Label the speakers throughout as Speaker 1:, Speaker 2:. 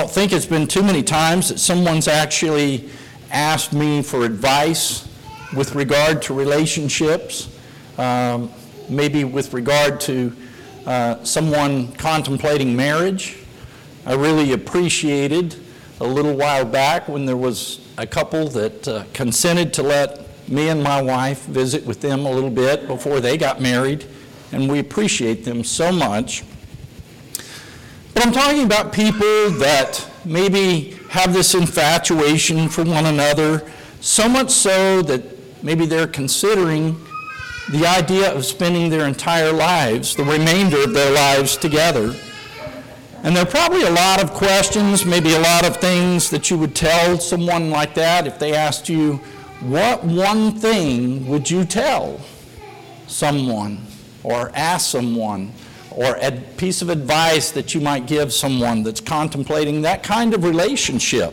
Speaker 1: don't think it's been too many times that someone's actually asked me for advice with regard to relationships, maybe with regard to someone contemplating marriage. I really appreciated a little while back when there was a couple that consented to let me and my wife visit with them a little bit before they got married, and we appreciate them so much. But I'm talking about people that maybe have this infatuation for one another, so much so that maybe they're considering the idea of spending their entire lives, the remainder of their lives together. And there are probably a lot of questions, maybe a lot of things that you would tell someone like that if they asked you, what one thing would you tell someone or ask someone, or a piece of advice that you might give someone that's contemplating that kind of relationship?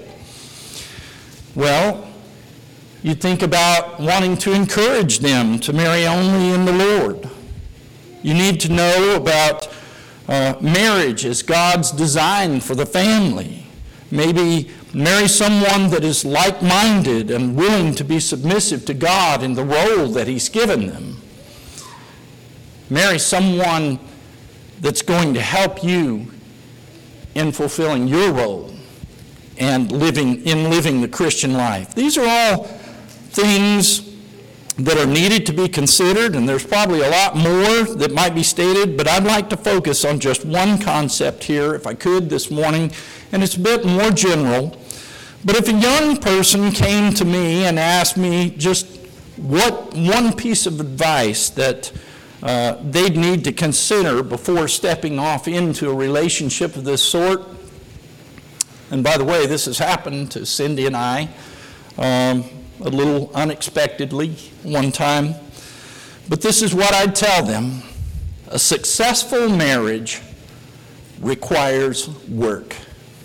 Speaker 1: Well, you think about wanting to encourage them to marry only in the Lord. You need to know about marriage as God's design for the family. Maybe marry someone that is like-minded and willing to be submissive to God in the role that He's given them. Marry someone that's going to help you in fulfilling your role and living the Christian life. These are all things that are needed to be considered, and there's probably a lot more that might be stated, but I'd like to focus on just one concept here, if I could, this morning, and it's a bit more general. But if a young person came to me and asked me just what one piece of advice that they'd need to consider before stepping off into a relationship of this sort, and by the way, this has happened to Cindy and I a little unexpectedly one time, but this is what I'd tell them. A successful marriage requires work.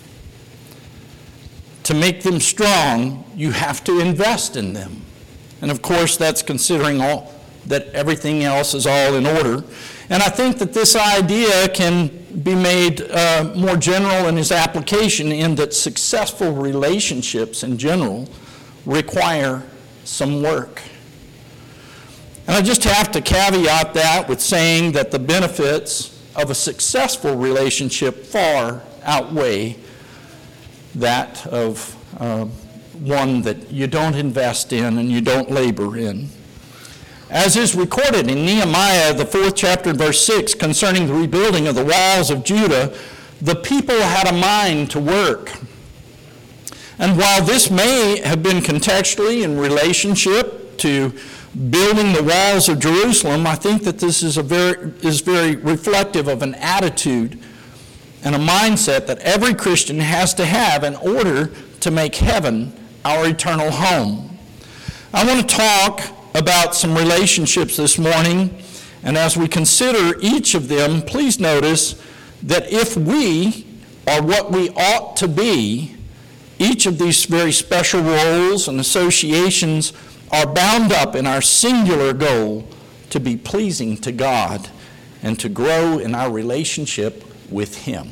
Speaker 1: To make them strong, you have to invest in them. And of course, that's considering that everything else is all in order. And I think that this idea can be made more general in its application, in that successful relationships in general require some work. And I just have to caveat that with saying that the benefits of a successful relationship far outweigh that of one that you don't invest in and you don't labor in. As is recorded in Nehemiah, the 4th chapter, verse 6, concerning the rebuilding of the walls of Judah, the people had a mind to work. And while this may have been contextually in relationship to building the walls of Jerusalem, I think that this is very reflective of an attitude and a mindset that every Christian has to have in order to make heaven our eternal home. I want to talk about some relationships this morning, and as we consider each of them, please notice that if we are what we ought to be, each of these very special roles and associations are bound up in our singular goal to be pleasing to God and to grow in our relationship with Him.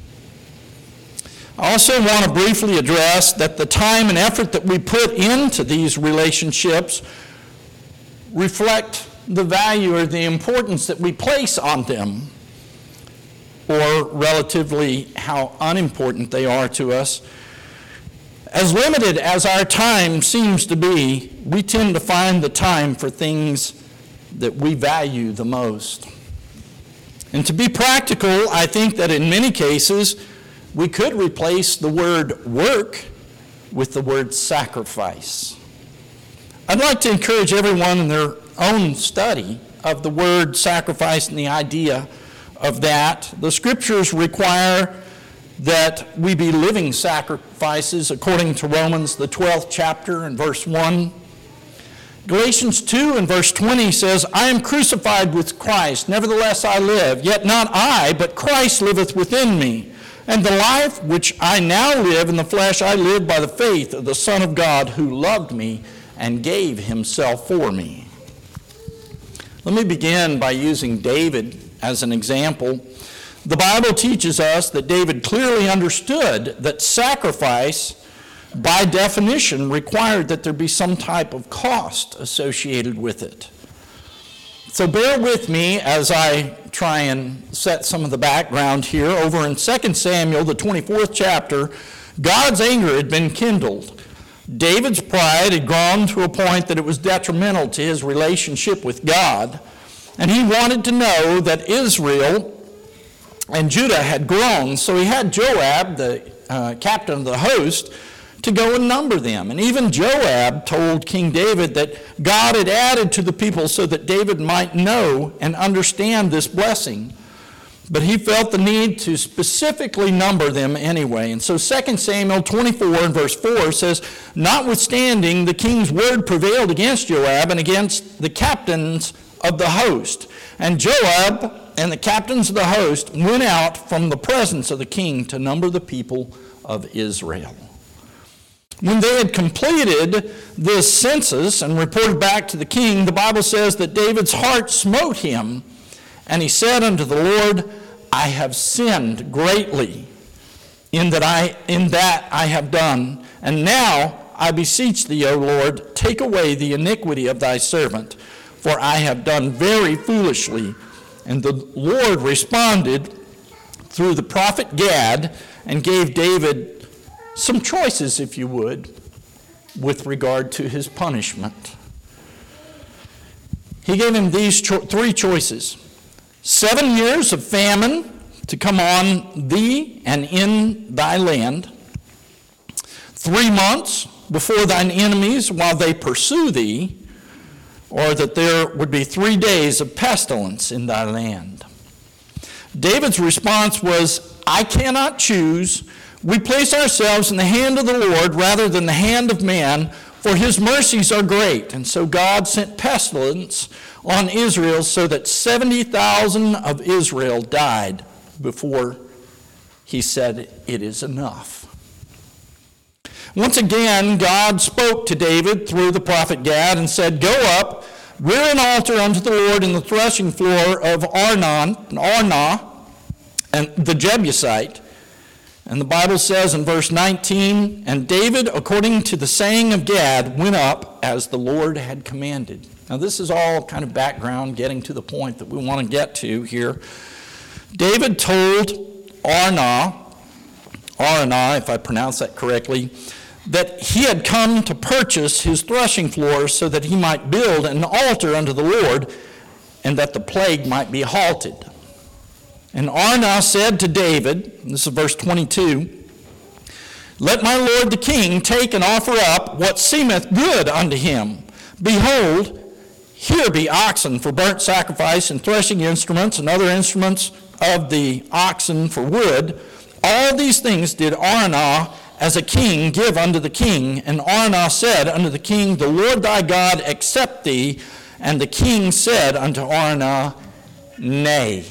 Speaker 1: I also want to briefly address that the time and effort that we put into these relationships reflect the value or the importance that we place on them, or relatively how unimportant they are to us. As limited as our time seems to be, we tend to find the time for things that we value the most. And to be practical, I think that in many cases, we could replace the word work with the word sacrifice. I'd like to encourage everyone in their own study of the word sacrifice and the idea of that. The scriptures require that we be living sacrifices according to Romans, the 12th chapter and verse 1. Galatians 2 and verse 20 says, I am crucified with Christ, nevertheless I live, yet not I, but Christ liveth within me. And the life which I now live in the flesh, I live by the faith of the Son of God, who loved me and gave himself for me. Let me begin by using David as an example. The Bible teaches us that David clearly understood that sacrifice, by definition, required that there be some type of cost associated with it. So bear with me as I try and set some of the background here. Over in 2 Samuel, the 24th chapter, God's anger had been kindled. David's pride had gone to a point that it was detrimental to his relationship with God, and he wanted to know that Israel and Judah had grown, so he had Joab, the captain of the host, to go and number them. And even Joab told King David that God had added to the people so that David might know and understand this blessing. But he felt the need to specifically number them anyway. And so 2 Samuel 24 and verse 4 says, "Notwithstanding, the king's word prevailed against Joab and against the captains of the host. And Joab and the captains of the host went out from the presence of the king to number the people of Israel." When they had completed this census and reported back to the king, the Bible says that David's heart smote him, and he said unto the Lord, "I have sinned greatly in that I have done. And now I beseech thee, O Lord, take away the iniquity of thy servant, for I have done very foolishly." And the Lord responded through the prophet Gad and gave David some choices, if you would, with regard to his punishment. He gave him these three choices: 7 years of famine to come on thee and in thy land, 3 months before thine enemies while they pursue thee, or that there would be 3 days of pestilence in thy land. David's response was, "I cannot choose. We place ourselves in the hand of the Lord rather than the hand of man, for his mercies are great." And so God sent pestilence on Israel so that 70,000 of Israel died before he said, "It is enough." Once again, God spoke to David through the prophet Gad and said, "Go up, rear an altar unto the Lord in the threshing floor of Arnah, and the Jebusite." And the Bible says in verse 19, "And David, according to the saying of Gad, went up as the Lord had commanded." Now this is all kind of background getting to the point that we want to get to here. David told Arnah, if I pronounce that correctly, that he had come to purchase his threshing floor so that he might build an altar unto the Lord, and that the plague might be halted. And Arnah said to David, this is verse 22, "Let my lord the king take and offer up what seemeth good unto him. Behold, here be oxen for burnt sacrifice, and threshing instruments, and other instruments of the oxen for wood. All these things did Arnah as a king give unto the king. And Arnah said unto the king, The Lord thy God accept thee. And the king said unto Arnah, Nay,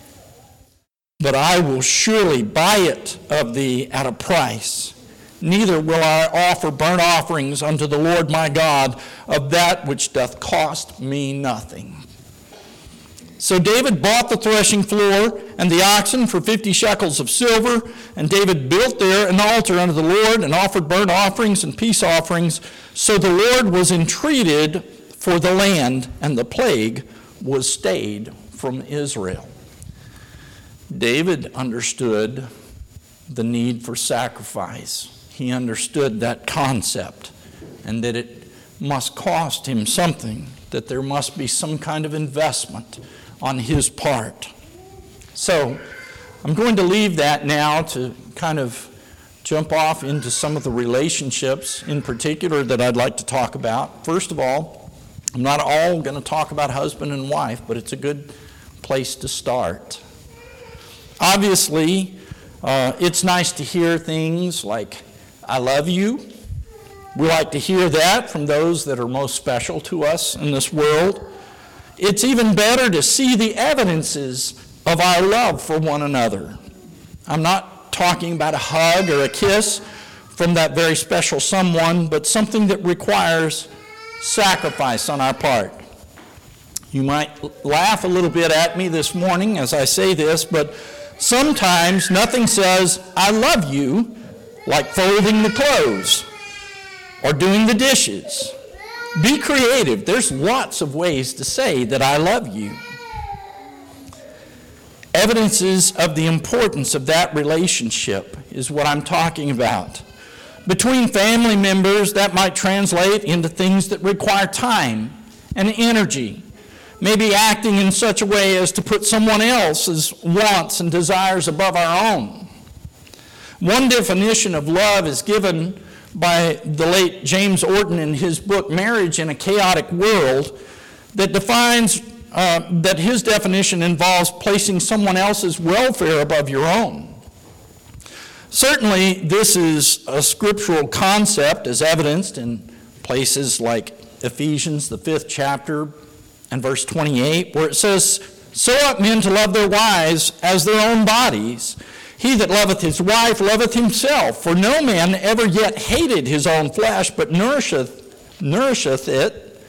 Speaker 1: but I will surely buy it of thee at a price. Neither will I offer burnt offerings unto the Lord my God of that which doth cost me nothing." So David bought the threshing floor and the oxen for 50 shekels of silver, and David built there an altar unto the Lord and offered burnt offerings and peace offerings. So the Lord was entreated for the land, and the plague was stayed from Israel. David understood the need for sacrifice. He understood that concept, and that it must cost him something, that there must be some kind of investment on his part. So I'm going to leave that now to kind of jump off into some of the relationships in particular that I'd like to talk about. First of all, I'm not all going to talk about husband and wife, but it's a good place to start. Obviously, it's nice to hear things like, I love you. We like to hear that from those that are most special to us in this world. It's even better to see the evidences of our love for one another. I'm not talking about a hug or a kiss from that very special someone, but something that requires sacrifice on our part. You might laugh a little bit at me this morning as I say this, but Sometimes nothing says, I love you, like folding the clothes or doing the dishes. Be creative. There's lots of ways to say that I love you. Evidences of the importance of that relationship is what I'm talking about. Between family members, that might translate into things that require time and energy, maybe acting in such a way as to put someone else's wants and desires above our own. One definition of love is given by the late James Orton in his book, Marriage in a Chaotic World, that defines that his definition involves placing someone else's welfare above your own. Certainly, this is a scriptural concept as evidenced in places like Ephesians, the 5th chapter, and verse 28, where it says, So ought men to love their wives as their own bodies. He that loveth his wife loveth himself. For no man ever yet hated his own flesh, but nourisheth it.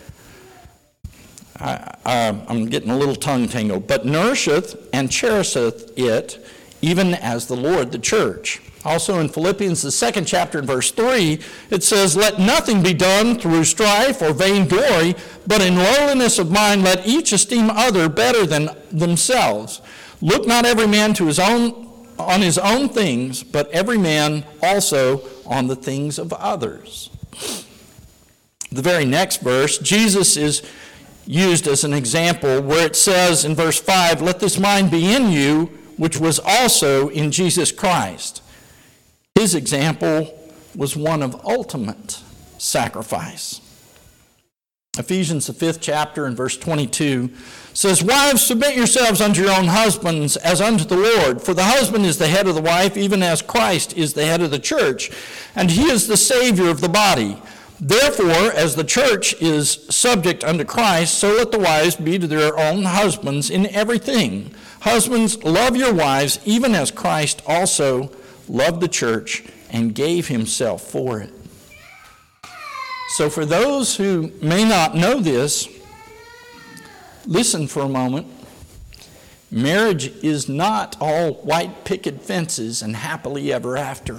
Speaker 1: I'm getting a little tongue tangled. But nourisheth and cherisheth it, even as the Lord the church. Also in Philippians, the 2nd chapter, and verse 3, it says, Let nothing be done through strife or vainglory, but in lowliness of mind let each esteem other better than themselves. Look not every man on his own things, but every man also on the things of others. The very next verse, Jesus is used as an example where it says in verse 5, Let this mind be in you, which was also in Jesus Christ. His example was one of ultimate sacrifice. Ephesians, the 5th chapter, and verse 22 says, Wives, submit yourselves unto your own husbands as unto the Lord. For the husband is the head of the wife, even as Christ is the head of the church, and he is the Savior of the body. Therefore, as the church is subject unto Christ, so let the wives be to their own husbands in everything. Husbands, love your wives, even as Christ also loved the church and gave himself for it. So for those who may not know this, listen for a moment. Marriage is not all white picket fences and happily ever after.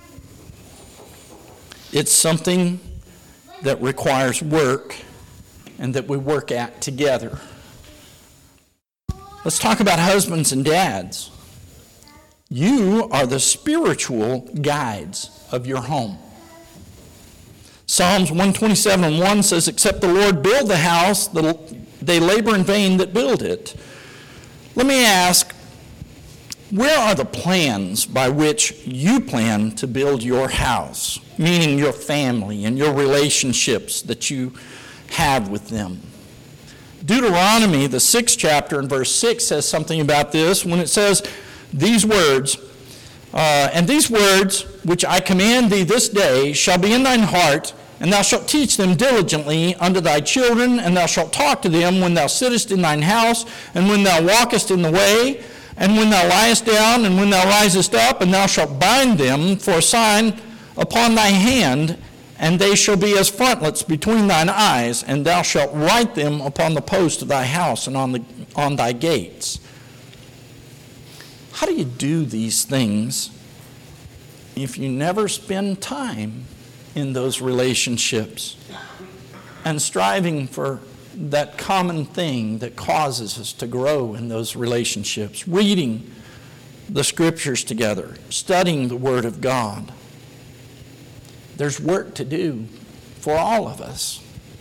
Speaker 1: It's something that requires work and that we work at together. Let's talk about husbands and dads. You are the spiritual guides of your home. Psalms 127:1 says, Except the Lord build the house, they labor in vain that build it. Let me ask, where are the plans by which you plan to build your house? Meaning your family and your relationships that you have with them. Deuteronomy, the 6th chapter, and verse 6 says something about this when it says these words, And these words which I command thee this day shall be in thine heart, and thou shalt teach them diligently unto thy children, and thou shalt talk to them when thou sittest in thine house, and when thou walkest in the way, and when thou liest down, and when thou risest up, and thou shalt bind them for a sign upon thy hand, and they shall be as frontlets between thine eyes, and thou shalt write them upon the post of thy house and on thy gates. How do you do these things if you never spend time in those relationships and striving for that common thing that causes us to grow in those relationships? Reading the scriptures together, studying the Word of God. There's work to do for all of us.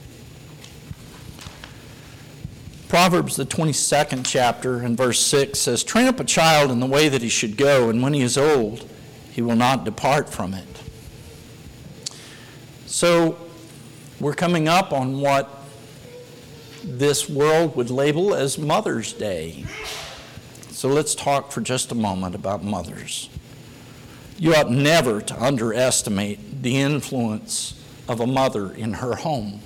Speaker 1: Proverbs, the 22nd chapter, and verse 6 says, Train up a child in the way that he should go, and when he is old, he will not depart from it. So, we're coming up on what this world would label as Mother's Day. So let's talk for just a moment about mothers. You ought never to underestimate the influence of a mother in her home.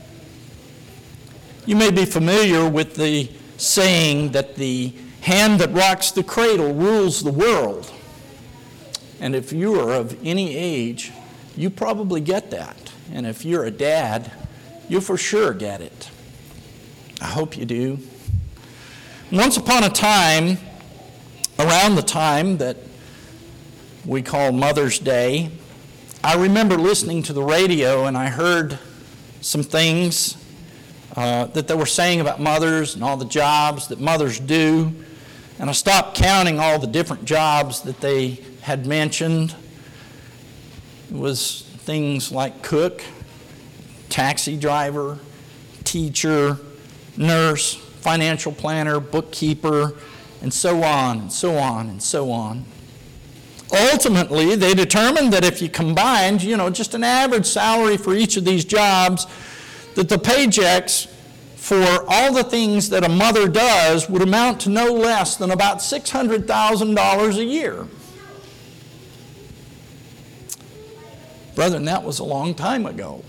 Speaker 1: You may be familiar with the saying that the hand that rocks the cradle rules the world. And if you are of any age, you probably get that. And if you're a dad, you for sure get it. I hope you do. Once upon a time, around the time that we call Mother's Day, I remember listening to the radio, and I heard some things that they were saying about mothers and all the jobs that mothers do. And I stopped counting all the different jobs that they had mentioned. It was things like cook, taxi driver, teacher, nurse, financial planner, bookkeeper, and so on, and so on, and so on. Ultimately, they determined that if you combined, just an average salary for each of these jobs, that the paychecks for all the things that a mother does would amount to no less than about $600,000 a year. Brethren, that was a long time ago.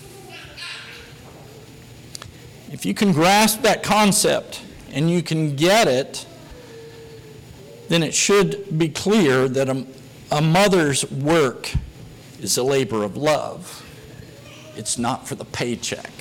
Speaker 1: If you can grasp that concept and you can get it, then it should be clear that a mother's work is a labor of love. It's not for the paycheck.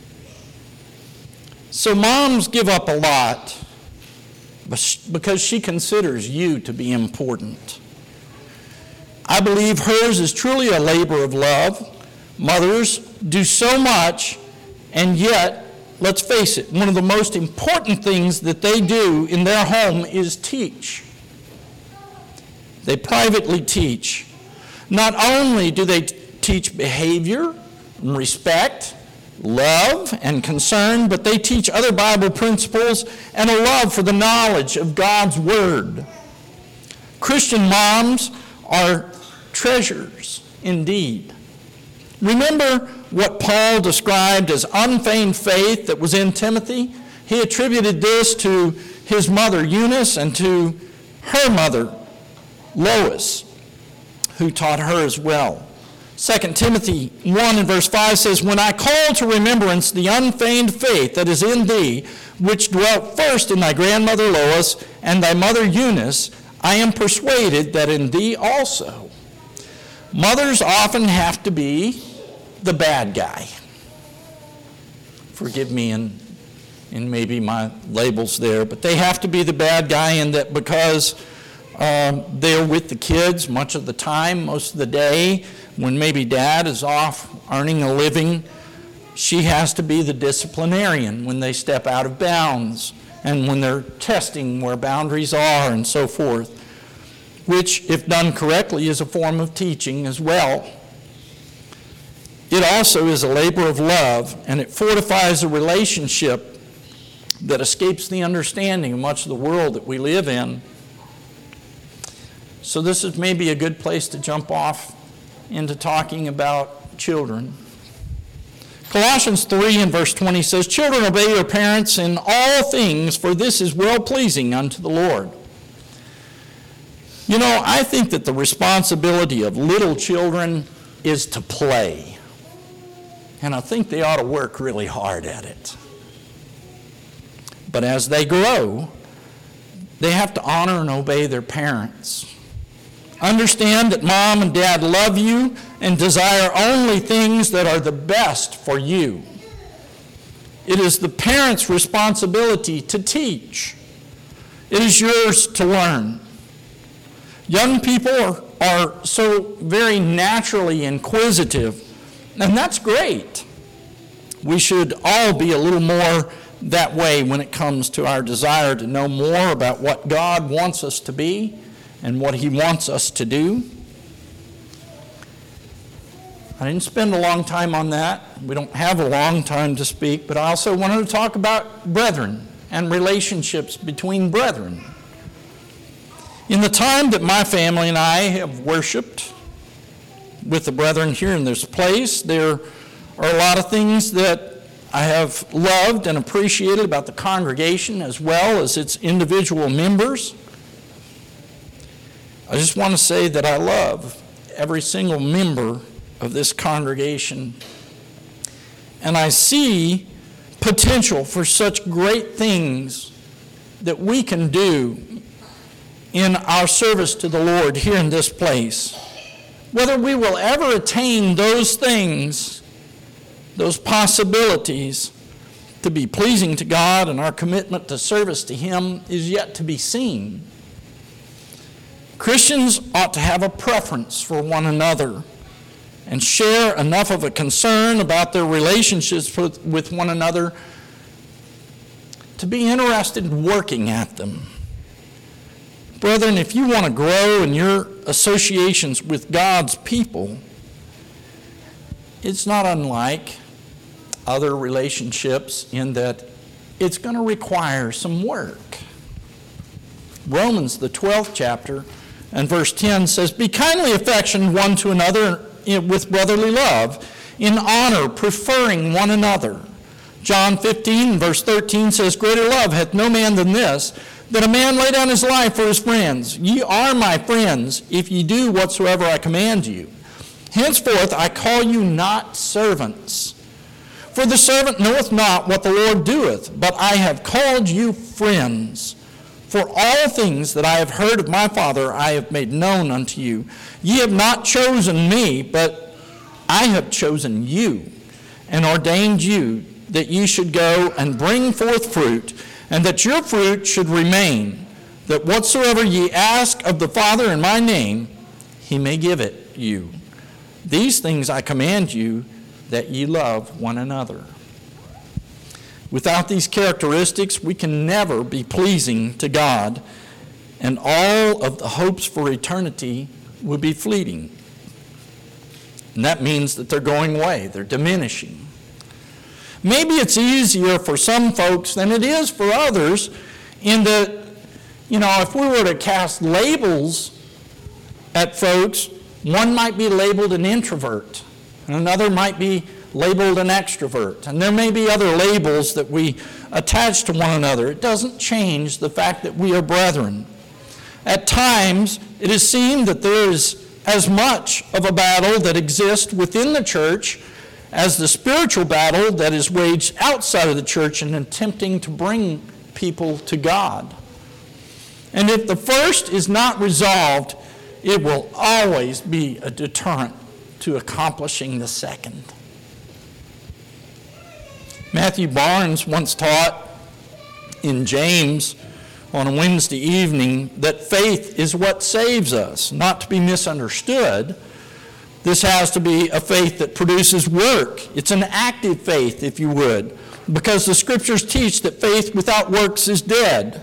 Speaker 1: So moms give up a lot because she considers you to be important. I believe hers is truly a labor of love. Mothers do so much, and yet, let's face it, one of the most important things that they do in their home is teach. They privately teach. Not only do they teach behavior, respect, love, and concern, but they teach other Bible principles and a love for the knowledge of God's Word. Christian moms are treasures indeed. Remember what Paul described as unfeigned faith that was in Timothy? He attributed this to his mother Eunice and to her mother Lois, who taught her as well. 2 Timothy 1 and verse 5 says, "When I call to remembrance the unfeigned faith that is in thee, which dwelt first in thy grandmother Lois and thy mother Eunice, I am persuaded that in thee also." Mothers often have to be the bad guy. Forgive me in maybe my labels there, but they have to be the bad guy in that because they're with the kids much of the time, most of the day. When maybe dad is off earning a living, she has to be the disciplinarian when they step out of bounds and when they're testing where boundaries are and so forth, which, if done correctly, is a form of teaching as well. It also is a labor of love, and it fortifies a relationship that escapes the understanding of much of the world that we live in. So this is maybe a good place to jump off into talking about children. Colossians 3 and verse 20 says, "Children, obey your parents in all things, for this is well-pleasing unto the Lord." I think that the responsibility of little children is to play. And I think they ought to work really hard at it. But as they grow, they have to honor and obey their parents. Understand that mom and dad love you and desire only things that are the best for you. It is the parent's responsibility to teach. It is yours to learn. Young people are so very naturally inquisitive, and that's great. We should all be a little more that way when it comes to our desire to know more about what God wants us to be and what He wants us to do. I didn't spend a long time on that. We don't have a long time to speak, but I also wanted to talk about brethren and relationships between brethren. In the time that my family and I have worshiped with the brethren here in this place, there are a lot of things that I have loved and appreciated about the congregation as well as its individual members. I just want to say that I love every single member of this congregation. And I see potential for such great things that we can do in our service to the Lord here in this place. Whether we will ever attain those things, those possibilities to be pleasing to God and our commitment to service to Him is yet to be seen. Christians ought to have a preference for one another and share enough of a concern about their relationships with one another to be interested in working at them. Brethren, if you want to grow in your associations with God's people, it's not unlike other relationships in that it's going to require some work. Romans, the 12th chapter, and verse 10 says, "Be kindly affectioned one to another with brotherly love, in honor, preferring one another." John 15, verse 13 says, "Greater love hath no man than this, that a man lay down his life for his friends. Ye are my friends, if ye do whatsoever I command you. Henceforth I call you not servants. For the servant knoweth not what the Lord doeth, but I have called you friends. For all things that I have heard of my Father I have made known unto you. Ye have not chosen me, but I have chosen you, and ordained you, that ye should go and bring forth fruit, and that your fruit should remain, that whatsoever ye ask of the Father in my name, he may give it you. These things I command you, that ye love one another." Without these characteristics, we can never be pleasing to God, and all of the hopes for eternity will be fleeting. And that means that they're going away, they're diminishing. Maybe it's easier for some folks than it is for others in that, if we were to cast labels at folks, one might be labeled an introvert, and another might be labeled an extrovert. And there may be other labels that we attach to one another. It doesn't change the fact that we are brethren. At times, it is seen that there is as much of a battle that exists within the church as the spiritual battle that is waged outside of the church in attempting to bring people to God. And if the first is not resolved, it will always be a deterrent to accomplishing the second. Matthew Barnes once taught in James on a Wednesday evening that faith is what saves us, not to be misunderstood. This has to be a faith that produces work. It's an active faith, if you would, because the Scriptures teach that faith without works is dead.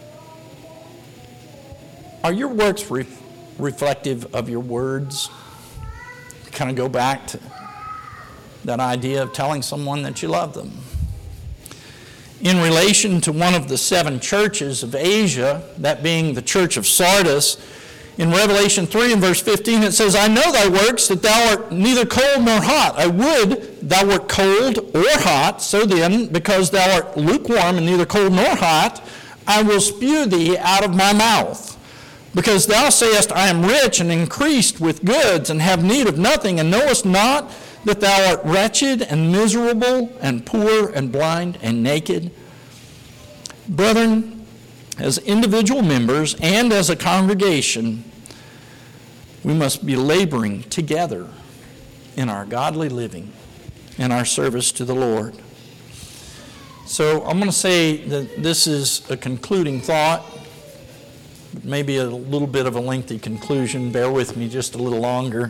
Speaker 1: Are your works reflective of your words? Kind of go back to that idea of telling someone that you love them. In relation to one of the 7 churches of Asia, that being the church of Sardis, in Revelation 3 and verse 15 it says, "I know thy works, that thou art neither cold nor hot. I would thou wert cold or hot. So then, because thou art lukewarm and neither cold nor hot, I will spew thee out of my mouth. Because thou sayest, I am rich and increased with goods, and have need of nothing, and knowest not that thou art wretched and miserable and poor and blind and naked." Brethren, as individual members and as a congregation, we must be laboring together in our godly living and our service to the Lord. So I'm going to say that this is a concluding thought, maybe a little bit of a lengthy conclusion. Bear with me just a little longer.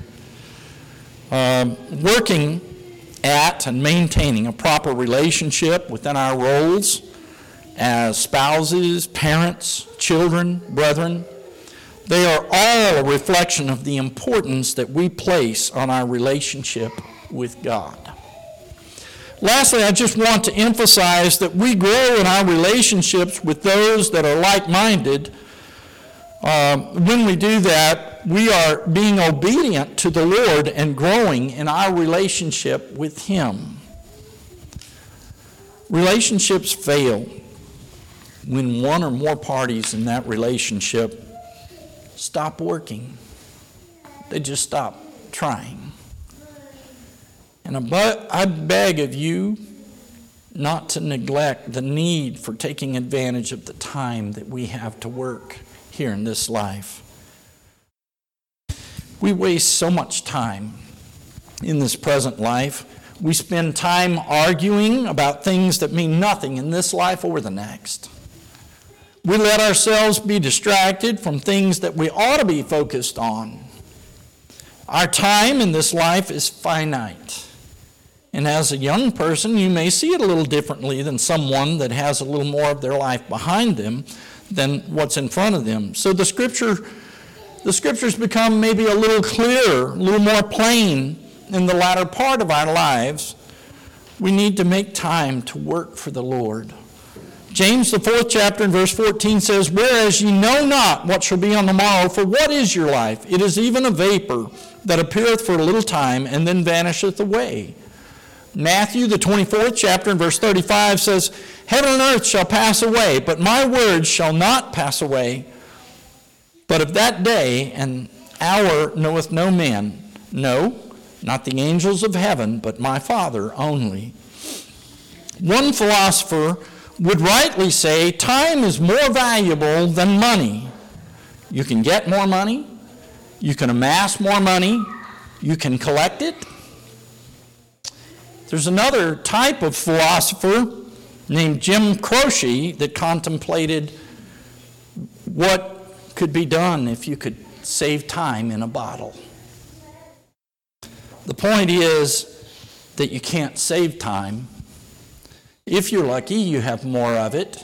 Speaker 1: Working at and maintaining a proper relationship within our roles as spouses, parents, children, brethren, they are all a reflection of the importance that we place on our relationship with God. Lastly, I just want to emphasize that we grow in our relationships with those that are like-minded. When we do that, we are being obedient to the Lord and growing in our relationship with Him. Relationships fail when one or more parties in that relationship stop working. They just stop trying. And I beg of you not to neglect the need for taking advantage of the time that we have to work here in this life. We waste so much time in this present life. We spend time arguing about things that mean nothing in this life or the next. We let ourselves be distracted from things that we ought to be focused on. Our time in this life is finite. And as a young person, you may see it a little differently than someone that has a little more of their life behind them than what's in front of them. So the scriptures become maybe a little clearer, a little more plain in the latter part of our lives. We need to make time to work for the Lord. James, the 4th chapter, and verse 14 says, "Whereas ye know not what shall be on the morrow, for what is your life? It is even a vapor that appeareth for a little time, and then vanisheth away." Matthew, the 24th chapter, and verse 35 says, "Heaven and earth shall pass away, but my words shall not pass away. But of that day and hour knoweth no man, no, not the angels of heaven, but my Father only." One philosopher would rightly say, time is more valuable than money. You can get more money, you can amass more money, you can collect it. There's another type of philosopher named Jim Croce that contemplated what could be done if you could save time in a bottle. The point is that you can't save time. If you're lucky, you have more of it.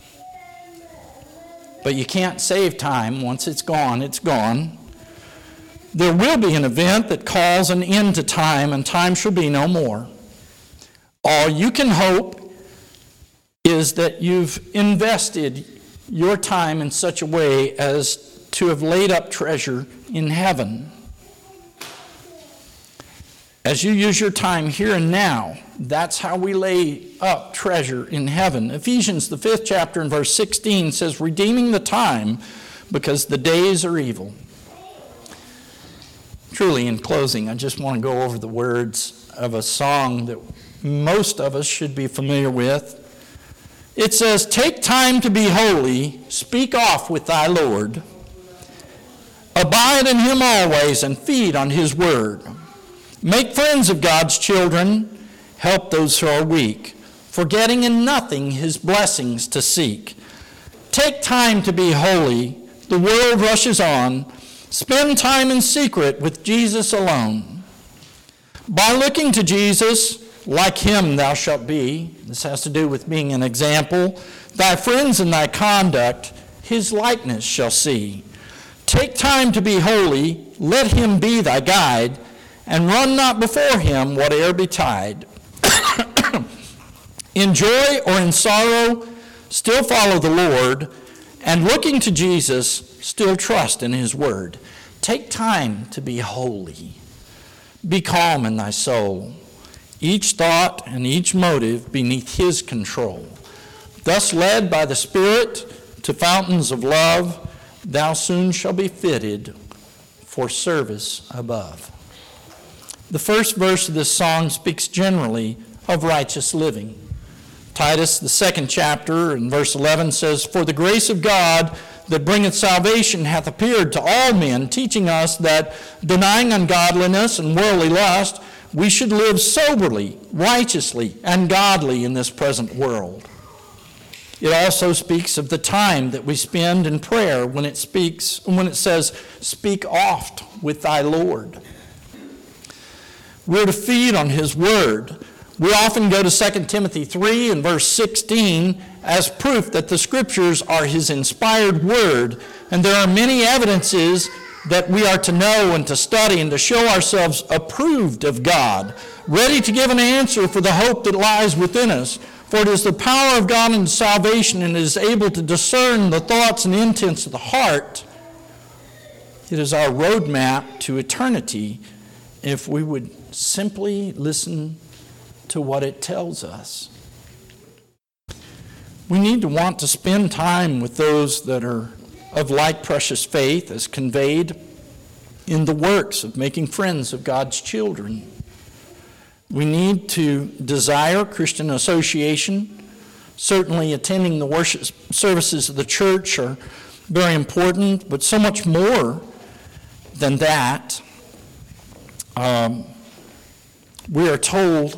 Speaker 1: But you can't save time. Once it's gone, it's gone. There will be an event that calls an end to time, and time shall be no more. All you can hope is that you've invested your time in such a way as to have laid up treasure in heaven. As you use your time here and now, that's how we lay up treasure in heaven. Ephesians, the 5th chapter, and verse 16 says, "Redeeming the time, because the days are evil." Truly, in closing, I just want to go over the words of a song that most of us should be familiar with. It says, "Take time to be holy, speak oft with thy Lord. Abide in him always and feed on his word. Make friends of God's children, help those who are weak, forgetting in nothing his blessings to seek. Take time to be holy, the world rushes on. Spend time in secret with Jesus alone. By looking to Jesus, like him thou shalt be." This has to do with being an example. "Thy friends in thy conduct his likeness shall see. Take time to be holy, let him be thy guide, and run not before him whate'er betide. In joy or in sorrow, still follow the Lord, and looking to Jesus, still trust in his word." Take time to be holy. Be calm in thy soul, each thought and each motive beneath his control. Thus led by the Spirit to fountains of love, thou soon shalt be fitted for service above. The first verse of this song speaks generally of righteous living. Titus, the 2nd chapter, and verse 11 says, "For the grace of God that bringeth salvation hath appeared to all men, teaching us that, denying ungodliness and worldly lust, we should live soberly, righteously, and godly in this present world." It also speaks of the time that we spend in prayer when it says, "Speak oft with thy Lord." We're to feed on his word. We often go to 2 Timothy 3 and verse 16 as proof that the scriptures are his inspired word, and there are many evidences that we are to know and to study and to show ourselves approved of God, ready to give an answer for the hope that lies within us. For it is the power of God in salvation, and is able to discern the thoughts and intents of the heart. It is our roadmap to eternity if we would simply listen to what it tells us. We need to want to spend time with those that are of like precious faith as conveyed in the works of making friends of God's children. We need to desire Christian association. Certainly attending the worship services of the church are very important, but so much more than that. We are told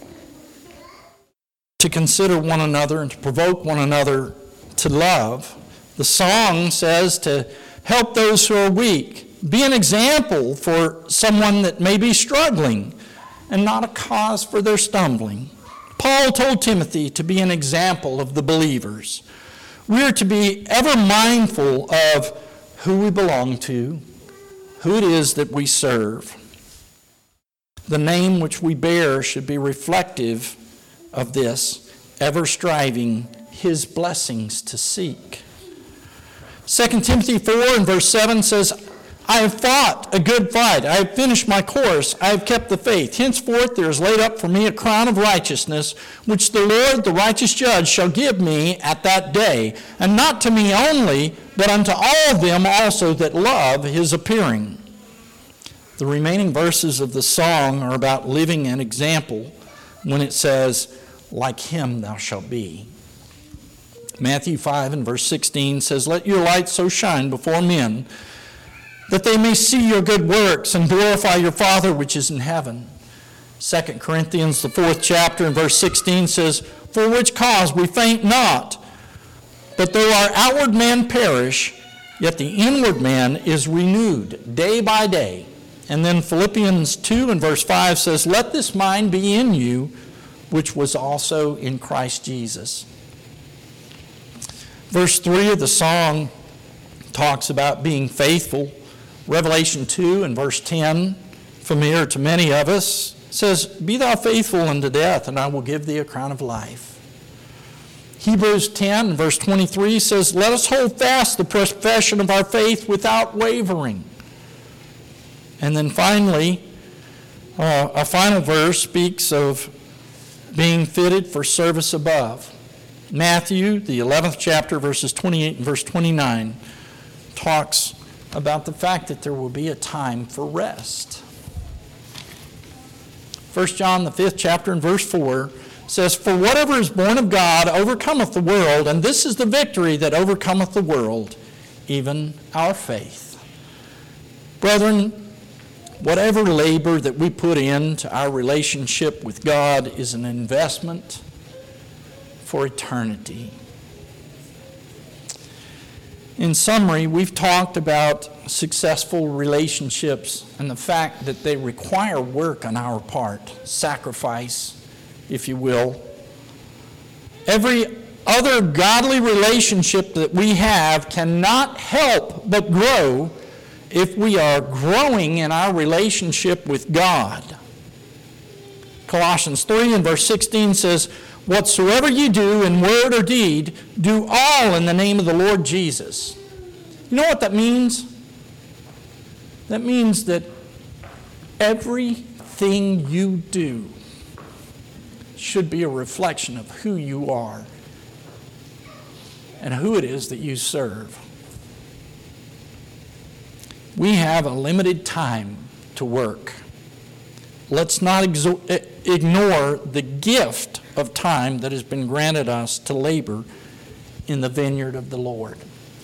Speaker 1: to consider one another and to provoke one another to love. The song says to help those who are weak. Be an example for someone that may be struggling and not a cause for their stumbling. Paul told Timothy to be an example of the believers. We are to be ever mindful of who we belong to, who it is that we serve. The name which we bear should be reflective of this, ever striving his blessings to seek. 2 Timothy 4 and verse 7 says, I have fought a good fight. I have finished my course. I have kept the faith. Henceforth there is laid up for me a crown of righteousness, which the Lord, the righteous judge, shall give me at that day, and not to me only, but unto all them also that love his appearing. The remaining verses of the song are about living an example when it says, like him thou shalt be. Matthew 5 and verse 16 says, let your light so shine before men, that they may see your good works and glorify your Father which is in heaven. 2 Corinthians, the 4th chapter, and verse 16 says, for which cause we faint not, but though our outward man perish, yet the inward man is renewed day by day. And then Philippians 2 and verse 5 says, let this mind be in you, which was also in Christ Jesus. Verse 3 of the song talks about being faithful. Revelation 2 and verse 10, familiar to many of us, says, be thou faithful unto death, and I will give thee a crown of life. Hebrews 10 and verse 23 says, let us hold fast the profession of our faith without wavering. And then finally, a final verse speaks of being fitted for service above. Matthew, the 11th chapter, verses 28 and verse 29, talks about the fact that there will be a time for rest. 1 John, the 5th chapter, and verse 4 says, for whatever is born of God overcometh the world, and this is the victory that overcometh the world, even our faith. Brethren, whatever labor that we put into our relationship with God is an investment for eternity. In summary, we've talked about successful relationships and the fact that they require work on our part, sacrifice, if you will. Every other godly relationship that we have cannot help but grow if we are growing in our relationship with God. Colossians 3 and verse 16 says, whatsoever you do in word or deed, do all in the name of the Lord Jesus. You know what that means? That means that everything you do should be a reflection of who you are and who it is that you serve. We have a limited time to work. Let's not ignore the gift of time that has been granted us to labor in the vineyard of the Lord.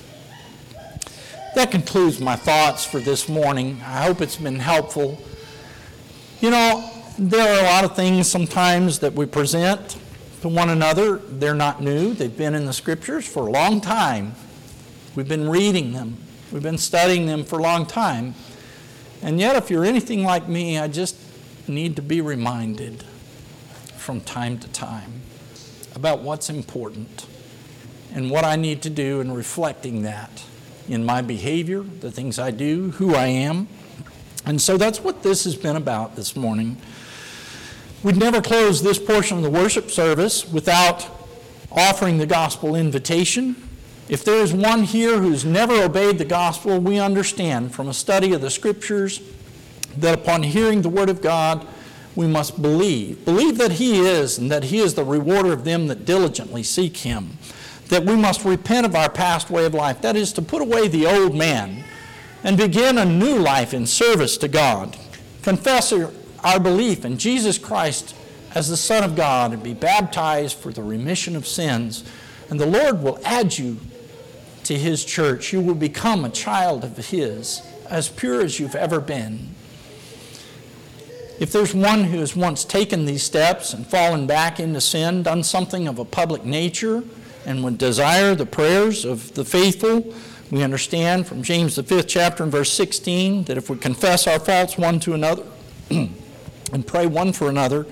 Speaker 1: That concludes my thoughts for this morning. I hope it's been helpful. You know, there are a lot of things sometimes that we present to one another. They're not new. They've been in the Scriptures for a long time. We've been reading them. We've been studying them for a long time. And yet, if you're anything like me, I just need to be reminded from time to time about what's important and what I need to do in reflecting that in my behavior, the things I do, who I am. And so that's what this has been about this morning. We'd never close this portion of the worship service without offering the gospel invitation. If there is one here who's never obeyed the gospel, we understand from a study of the Scriptures that upon hearing the Word of God, we must believe. Believe that He is, and that He is the rewarder of them that diligently seek Him. That we must repent of our past way of life. That is, to put away the old man and begin a new life in service to God. Confess our belief in Jesus Christ as the Son of God and be baptized for the remission of sins. And the Lord will add you to His church. You will become a child of His, as pure as you've ever been. If there's one who has once taken these steps and fallen back into sin, done something of a public nature, and would desire the prayers of the faithful. We understand from James the 5th chapter and verse 16 that if we confess our faults one to another and pray one for another,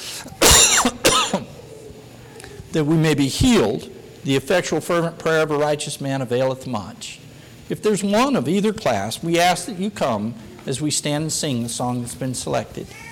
Speaker 1: that we may be healed. The effectual fervent prayer of a righteous man availeth much. If there's one of either class, we ask that you come as we stand and sing the song that's been selected.